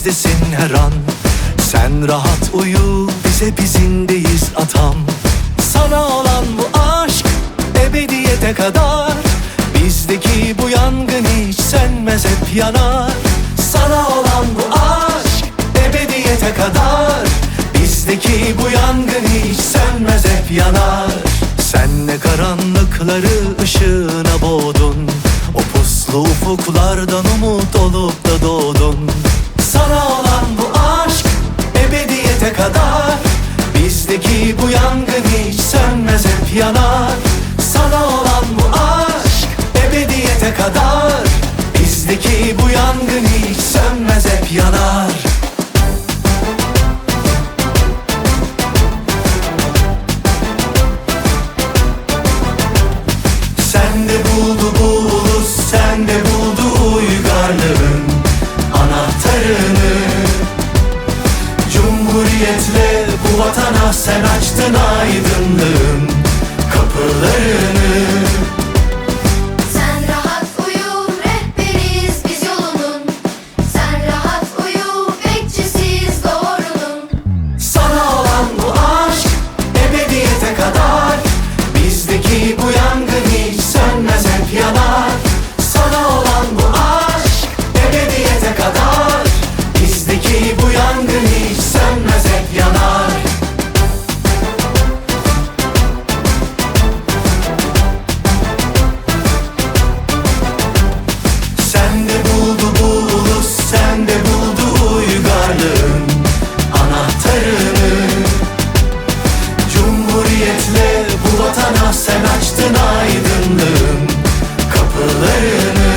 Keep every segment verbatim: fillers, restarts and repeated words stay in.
bizdesin her an. Sen rahat uyu, biz hep izindeyiz atam. Sana olan bu aşk ebediyete kadar. Bizdeki bu yangın hiç sönmez, hep yanar. Sana olan bu aşk ebediyete kadar. Bizdeki bu yangın hiç sönmez, hep yanar. Sen ne karanlıkları ışığına boğdun. O puslu ufuklardan umut olup da doğdun. Sana olan bu aşk ebediyete kadar. Bizdeki bu yangın hiç sönmez, hep yanar. Sana olan bu aşk ebediyete kadar. Bizdeki bu yangın hiç sönmez, hep yanar. Sende buldu bu ulus, sende buldu uygarlığın anahtarını. Cumhuriyetle bu vatana sen açtın aydınlığın kapılarını. Sen rahat uyu, rehberiz biz yolunun. Sen rahat uyu, bekçisiz doğrunun. Sana olan bu aşk ebediyete kadar. Bizdeki bu yangın hiç sönmez, hep yanar. Sana olan bu aşk ebediyete kadar. Bizdeki bu yangın hiç sönmez, hep yanar. Sende buldu bu ulus, sende buldu uygarlığın anahtarını. Cumhuriyetle bu vatana sen açtın aydınlığın kapılarını.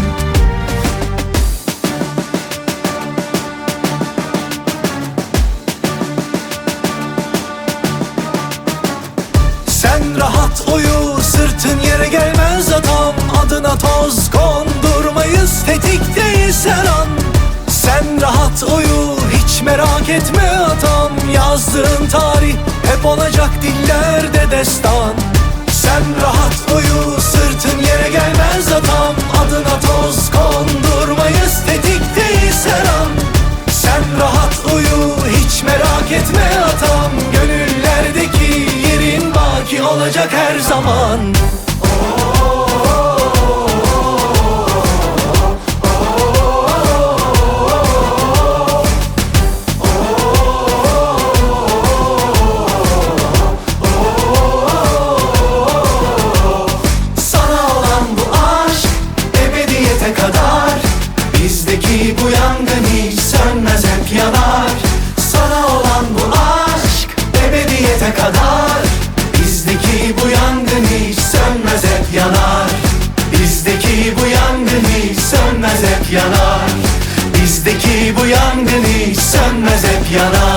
Sen rahat uyu, sırtın yere gelmez atam. Adına toz kondurmayız, tetikteyiz her an. Sen rahat uyu, hiç merak etme atam. Yazdığın tarih hep olacak dillerde destan. Sen rahat uyu, sırtın yere gelmez atam. Adına toz kondurmayız, tetikteyiz her an. Sen rahat uyu, hiç merak etme atam. Gönüllerdeki yerin baki olacak her zaman. Sana olan bu aşk ebediyete kadar. Bizdeki bu yangın hiç sönmez, hep yanar. Sana olan bu aşk ebediyete kadar. Bizdeki bu yangın hiç sönmez, hep yanar. Bizdeki bu yangın hiç sönmez, hep yanar. Bizdeki bu yangın hiç sönmez, hep yanar.